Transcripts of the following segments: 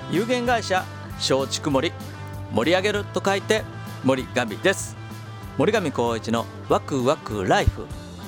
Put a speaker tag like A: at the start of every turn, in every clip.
A: 有限会社松竹森、盛り上げると書いて森上です。森上光一のワクワクライフ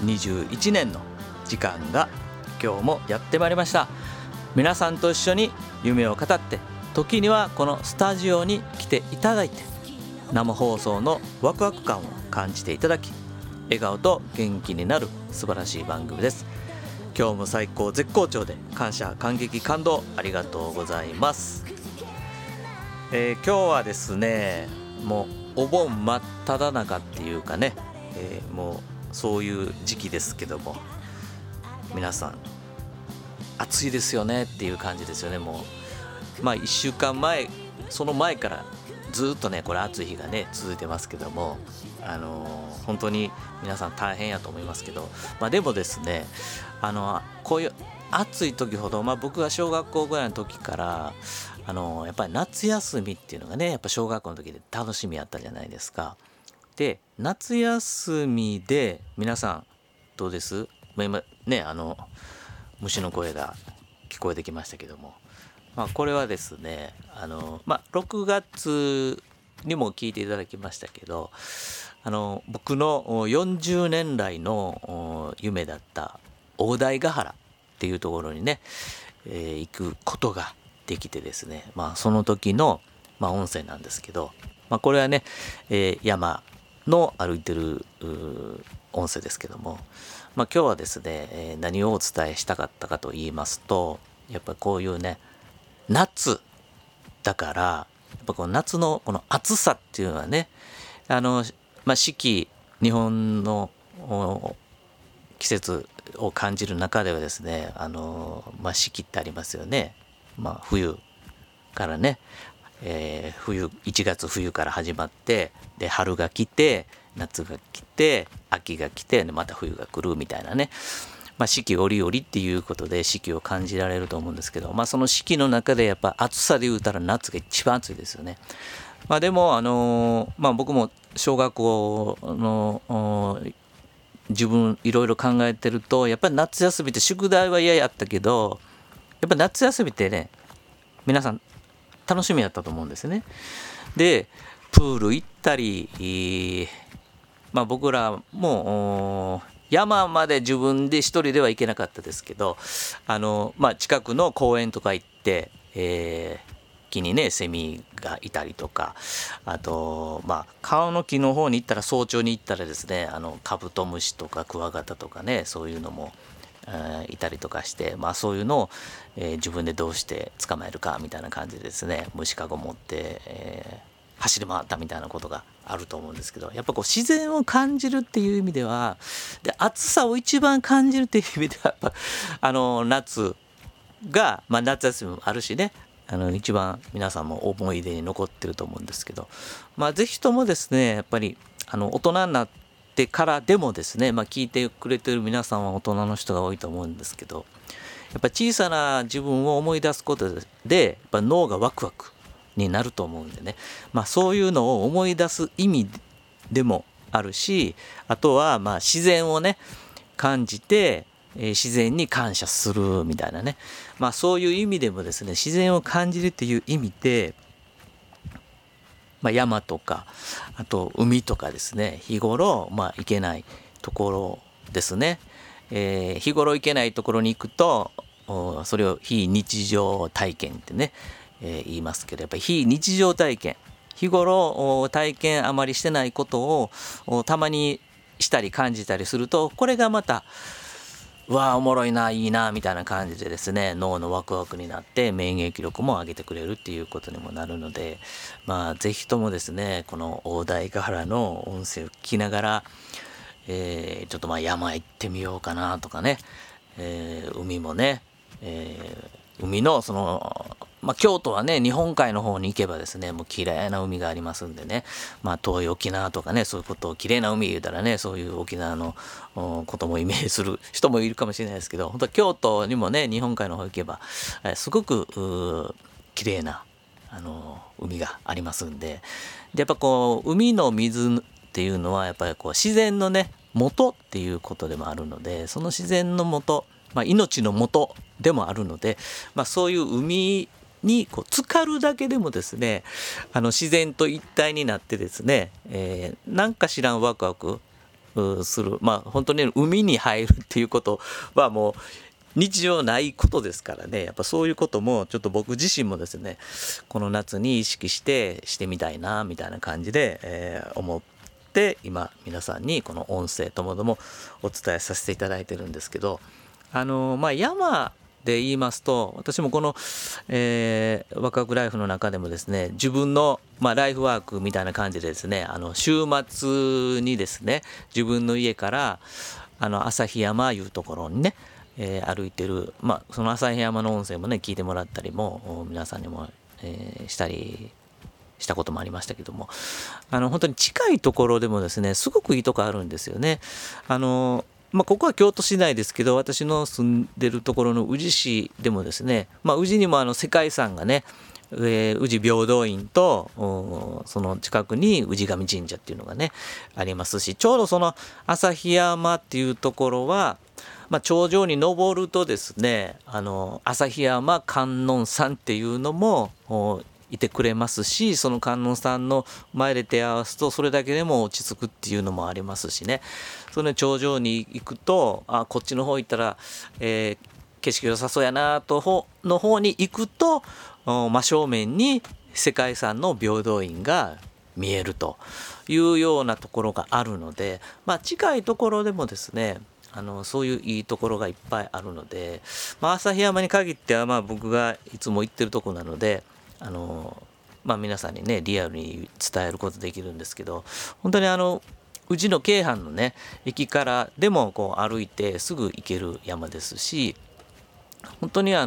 A: 21年の時間が今日もやってまいりました。皆さんと一緒に夢を語って、時にはこのスタジオに来ていただいて、生放送のワクワク感を感じていただき、笑顔と元気になる素晴らしい番組です。今日も最高絶好調で感謝感激感動ありがとうございます。今日はですね、もうお盆真っ只中っていうかね、もうそういう時期ですけども、皆さん暑いですよねっていう感じですよね。もう1週間前、その前からずっとねこれ暑い日がね続いてますけども、本当に皆さん大変やと思いますけど、でもですね、こういう暑い時ほど、僕が小学校ぐらいの時からやっぱり夏休みっていうのがね、やっぱ小学校の時で楽しみやったじゃないですか。で、夏休みで皆さんどうです？今ね、虫の声が聞こえてきましたけども、これはですね、6月にも聞いていただきましたけど、僕の40年来の夢だった大台ヶ原っていうところにね、行くことができてですね、その時の、音声なんですけど、これはね、山の歩いてる音声ですけども、今日はですね、何をお伝えしたかったかと言いますと、やっぱこういうね、夏だから、やっぱこの夏のこの暑さっていうのはね、四季、日本の季節を感じる中ではですね、四季ってありますよね。冬からね、1月冬から始まって、で春が来て、夏が来て、秋が来て、また冬が来るみたいなね、四季折々っていうことで四季を感じられると思うんですけど、その四季の中でやっぱ暑さで言うたら夏が一番暑いですよね。でも僕も小学校の自分いろいろ考えてると、やっぱり夏休みって宿題は嫌やったけど、やっぱり夏休みってね、皆さん楽しみやったと思うんですね。でプール行ったり、僕らも山まで自分で一人では行けなかったですけど、近くの公園とか行って、木にねセミがいたりとか、あと川の木の方に行ったら、早朝に行ったらですね、カブトムシとかクワガタとかね、そういうのもいたりとかして、そういうのを、自分でどうして捕まえるかみたいな感じでですね、虫かご持って、走り回ったみたいなことがあると思うんですけど、やっぱこう自然を感じるっていう意味では、で暑さを一番感じるっていう意味では、やっぱ夏が、夏休みもあるしね、一番皆さんも思い出に残ってると思うんですけど、ぜひともですね、やっぱり大人になってからでもですね、聞いてくれてる皆さんは大人の人が多いと思うんですけど、やっぱ小さな自分を思い出すことで、やっぱ脳がワクワクになると思うんでね、そういうのを思い出す意味でもあるし、あとは自然をね感じて、自然に感謝するみたいなね、そういう意味でもですね、自然を感じるっていう意味で、山とか、あと海とかですね、日頃行けないところですね、日頃行けないところに行くと、それを非日常体験ってね、言いますけど、やっぱり非日常体験、日頃体験あまりしてないことをたまにしたり感じたりすると、これがまたおもろいな、いいなみたいな感じでですね、脳のワクワクになって免疫力も上げてくれるっていうことにもなるので、ぜひともですね、この大台ヶ原の音声を聞きながら、ちょっと山行ってみようかなとかね、海もね、海のその京都はね、日本海の方に行けばですね、もう綺麗な海がありますんでね、遠い沖縄とかね、そういうことを綺麗な海言うたらね、そういう沖縄のこともイメージする人もいるかもしれないですけど、本当は京都にもね、日本海の方行けばすごく綺麗な海がありますんで、やっぱこう海の水っていうのはやっぱりこう自然のね元っていうことでもあるので、その自然の元、命の元でもあるので、そういう海にこう浸かるだけでもですね、自然と一体になってですね、なんか知らんワクワクする、本当に海に入るっていうことはもう日常ないことですからね。やっぱそういうこともちょっと僕自身もですね、この夏に意識してみたいなみたいな感じで、思って今皆さんにこの音声ともどもお伝えさせていただいてるんですけど、山で言いますと、私もこの、ワクワクライフの中でもですね、自分の、ライフワークみたいな感じでですね、週末にですね、自分の家から旭山いうところにね、歩いてる、その旭山の音声もね聞いてもらったりも皆さんにも、したこともありましたけども、本当に近いところでもですねすごくいいとこあるんですよね。ここは京都市内ですけど、私の住んでるところの宇治市でもですね、宇治にも世界遺産がね、宇治平等院とその近くに宇治神神社っていうのがねありますし、ちょうどその旭山っていうところは、頂上に登るとですね、旭山観音さんっていうのもいてくれますし、その観音さんの前で手合わすとそれだけでも落ち着くっていうのもありますしね。その頂上に行くとこっちの方行ったら、景色良さそうやなとの方に行くと真正面に世界遺産の平等院が見えるというようなところがあるので、近いところでもですねそういういいところがいっぱいあるので、旭山に限っては僕がいつも行ってるとこなので皆さんにねリアルに伝えることできるんですけど、本当に宇治の京阪のね駅からでもこう歩いてすぐ行ける山ですし、本当に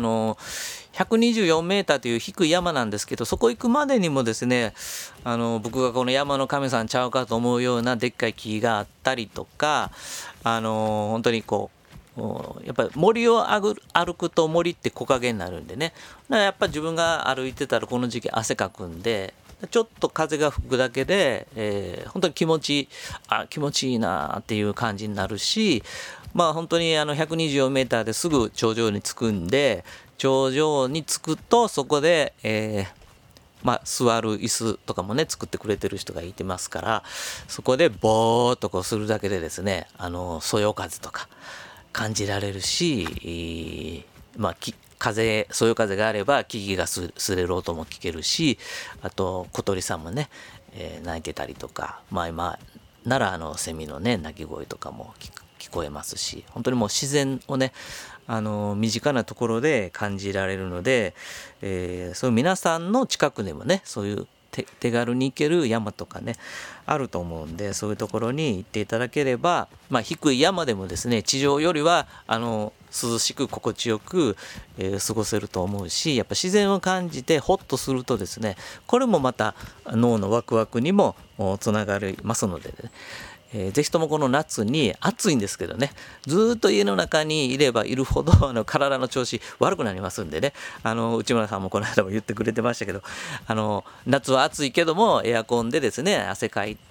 A: 124メーターという低い山なんですけど、そこ行くまでにもですね僕がこの山の神さんちゃうかと思うようなでっかい木があったりとか、本当にこうやっぱり森を歩くと森って木陰になるんでね、だからやっぱ自分が歩いてたらこの時期汗かくんで、ちょっと風が吹くだけで、本当に気持ちいいなっていう感じになるし、本当に124メーターですぐ頂上に着くんで、頂上に着くとそこで、座る椅子とかもね作ってくれてる人がいてますから、そこでぼーっとこうするだけでですねそよ風とか感じられるし、そよ風があれば木々がすれる音も聞けるし、あと小鳥さんもね、鳴いてたりとか、今ならセミのね鳴き声とかも聞こえますし、本当にもう自然をね身近なところで感じられるので、そういう皆さんの近くでもねそういう手軽に行ける山とかねあると思うんで、そういうところに行っていただければ、低い山でもですね地上よりは涼しく心地よく、過ごせると思うし、やっぱ自然を感じてホッとするとですね、これもまた脳のワクワクにもつながりますのでね、ぜひともこの夏に暑いんですけどね、ずっと家の中にいればいるほど体の調子悪くなりますんでね、内村さんもこの間も言ってくれてましたけど、夏は暑いけどもエアコンでですね汗かい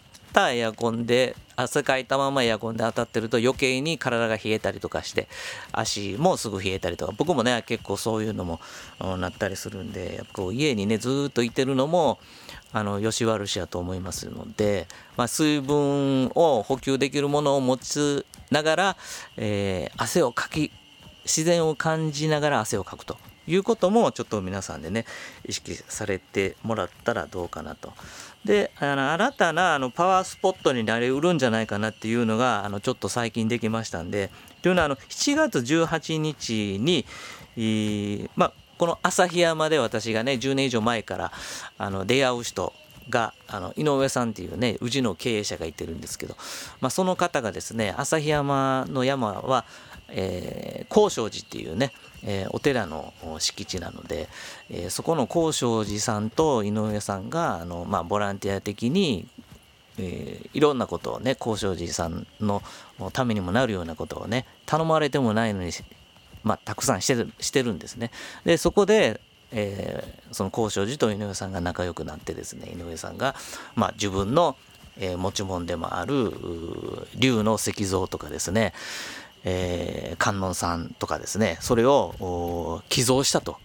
A: たままエアコンで当たってると余計に体が冷えたりとかして足もすぐ冷えたりとか、僕もね結構そういうのもなったりするんで、やっぱこう家にねずっといてるのもよし悪しやと思いますので、水分を補給できるものを持ちながら、汗をかき自然を感じながら汗をかくということもちょっと皆さんでね意識されてもらったらどうかなと。で新たなパワースポットになりうるんじゃないかなっていうのがちょっと最近できましたんで、というのは7月18日に、この旭山で私がね10年以上前から出会う人が井上さんっていうね宇治の経営者がいてるんですけど、その方がですね旭山の山は、高尚寺っていうね、お寺の敷地なので、そこの高尚寺さんと井上さんがボランティア的に、いろんなことをね高尚寺さんのためにもなるようなことをね頼まれてもないのにたくさんしてるんですね。でそこで、その高尚寺と井上さんが仲良くなってですね、井上さんが、自分の、持ち物でもある龍の石像とかですね、観音さんとかですね、それを寄贈したと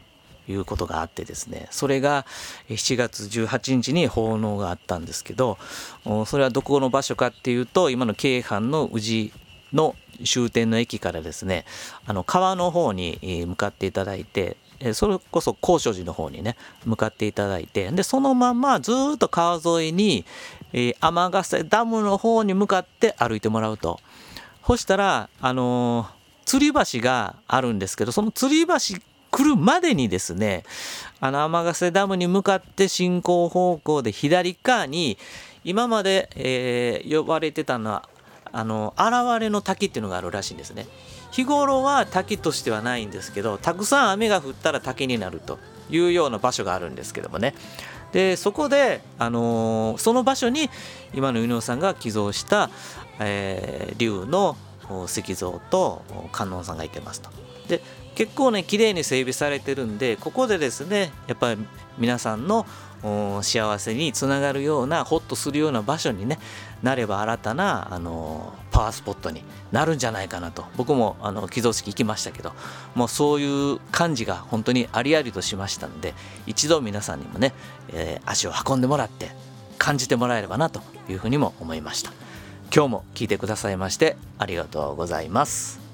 A: いうことがあってですね、それが7月18日に奉納があったんですけど、それはどこの場所かっていうと、今の京阪の宇治の終点の駅からですね、川の方に向かっていただいて、それこそ高所寺の方にね向かっていただいて、でそのままずっと川沿いに天ヶ瀬ダムの方に向かって歩いてもらうと、そしたら吊り橋があるんですけど、その吊り橋来るまでにですね、天ヶ瀬ダムに向かって進行方向で左側に今まで、呼ばれてたのは現れの滝っていうのがあるらしいんですね。日頃は滝としてはないんですけど、たくさん雨が降ったら滝になるというような場所があるんですけどもね。でそこで、その場所に今の宇野さんが寄贈した、龍の石像と観音さんがいてますと。で結構ね綺麗に整備されてるんで、ここでですねやっぱり皆さんの幸せにつながるような、ホッとするような場所にねなれば、新たなパワースポットになるんじゃないかなと。僕も寄贈式行きましたけど、もうそういう感じが本当にありありとしましたので、一度皆さんにもね、足を運んでもらって感じてもらえればなというふうにも思いました。今日も聞いてくださいましてありがとうございます。